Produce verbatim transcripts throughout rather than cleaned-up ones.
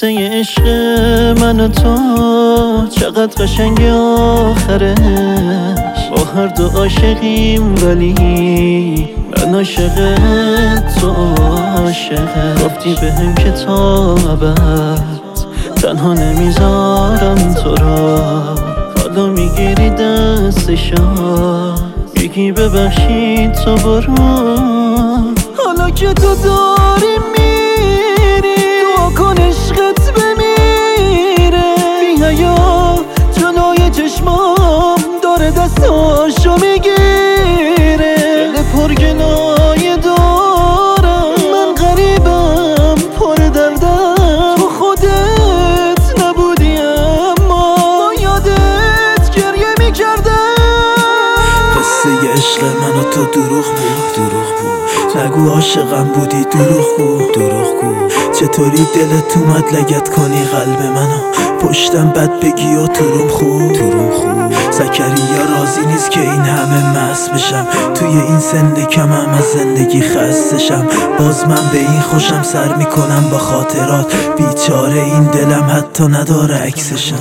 قصه عشق من و تو چقدر قشنگه آخرش. با هر دو عاشقیم ولی من عاشق تو عاشقه. گفتی بهم که تا ابد تنها نمیذارم تو را. حالا میگیری دستشا میگی ببخشید تو برو. حالا که تو داری میری دعا کن عشقت بمیره. بی حیا جلوی چشمام داره دستاشو میگیره. دل پرگناه دارم من غریبم پر دردم. تو خودت نبودی اما با یادت گریه میکردم. قصه عشق من و تو دروغ بود دروغ بود. نگو عاشقم بودی دروغ بود دروغ بود. چطوری دلت اومد لگت کنی قلب منو پشتم بد بگی و تروم خوب تروم خوب. زکریا راضی نیست که این همه مست بشم. توی این سن کمم از زندگی خستشم. باز من به این خوشم سر میکنم با خاطرات. بیچاره این دلم حتی نداره عکسشم.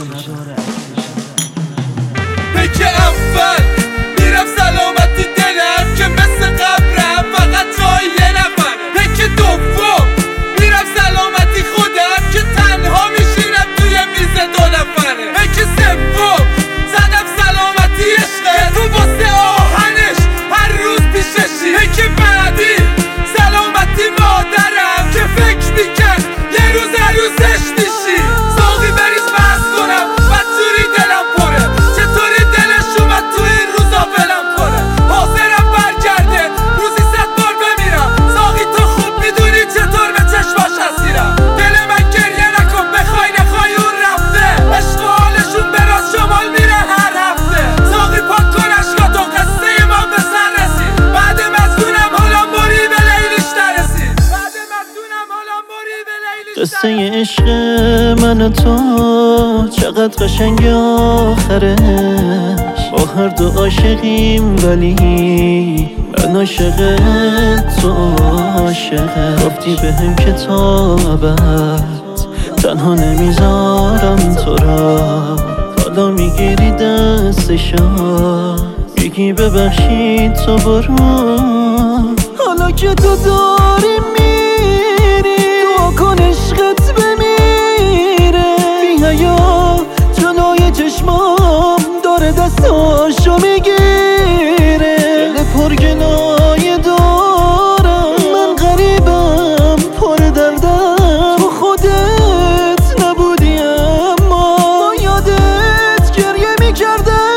پیک اول میرم سلامتی دلم که مثل قبرم فقط جای یه نفر. پیک دوم میرم سلامتی خودم که تنها میشینم توی میز دو نفره. پیک سوم زدم سلامتی عشقه تو واسه آهنش هر روز پیششی. پیک بعدی سلامتی مادرم که فکر میکرد یه روز عروسش میشی. ساقی بریز بس کنم بدجوری دلم پره. چطوری دلش اومد تو این روزا ولم کنه. حاضرم برگرده روزی صد بار بمیرم. ساقی تو خوب میدونی چطور به چشماش اسیرم. دل من گریه نکن بخوای نخوای اون رفته. عشق و حالشون به راست شمال میره هر هفته. ساقی پاک کن عشقاتو قصه ما به سر رسید. بعد مزدونم حالا موری به لیلیش نرسید. بعد مزدونم حالا موری به لیلیش قصه عشق من و تو چقدر قشنگه آخرش. با هر دو عاشقیم ولی من عاشق تو عاشقه. گفتی بهم که تا ابد تنها نمیذارم تو را. حالا میگیری دستشا میگی ببخشید تو برو. حالا که تو داری میری دعا کن عشقت بمیره. بی حیا جلوی چشمام داره دستاشو میگیره. دل پرگناه دارم من غریبم پر دردم. تو خودت نبودی اما با یادت گریه میکردم.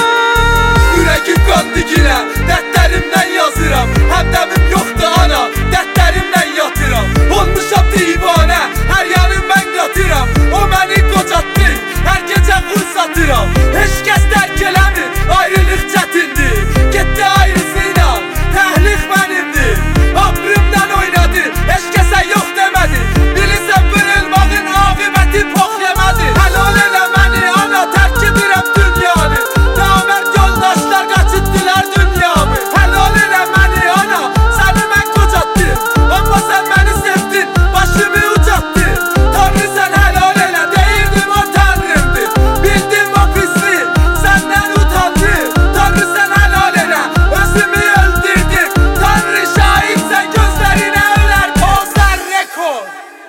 Yüreğim kan dikine dertlerimden yazıram. Hemdemim yoktu ana dertlerimden yatıram. Olmuşam divane her yanım ben katıram. O beni kocattı her gece fırsatıram. Hiç kes terk eləmir ayrılık çətindir. Gitti ayrısıyla tehlik benimdi. Ömrümden oynadı hiç kese yok demedi. Bilirsen vurulmağın akıbeti bok yemedi. Helal elə məni ana terk edirəm dünyanı. Namərd yoldaşlar kaçıttılar dünyamı. Helal elə məni ana səni mən kocatdım. Amma sen beni sevdin başımı uzattın. Tanrı sen helal elə deyirdim o tanrımdı. Bildim o pisliği senden utandım. Tanrı sen helal elə özümü öldürdüm. Tanrı şahit sen gözlerine öler pozlar rekord.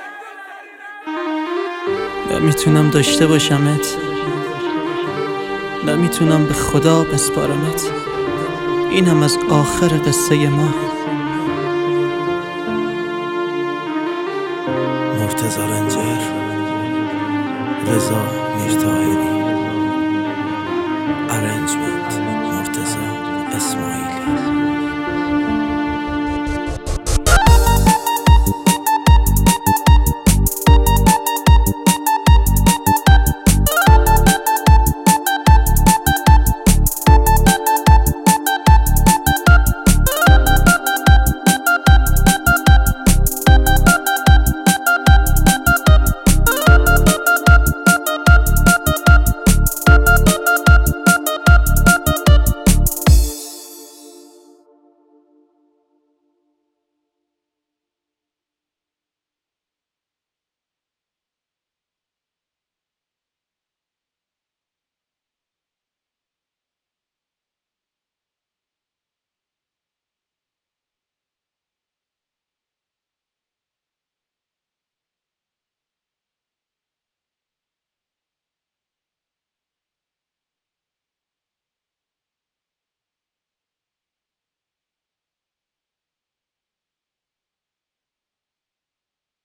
نمیتونم داشته باشمت. نمیتونم به خدا بسپارمت. این هم از آخر قصه ما. مرتضی رنجر، رضا میرطاهری، ارنجمنت مرتضی اسماعیلی.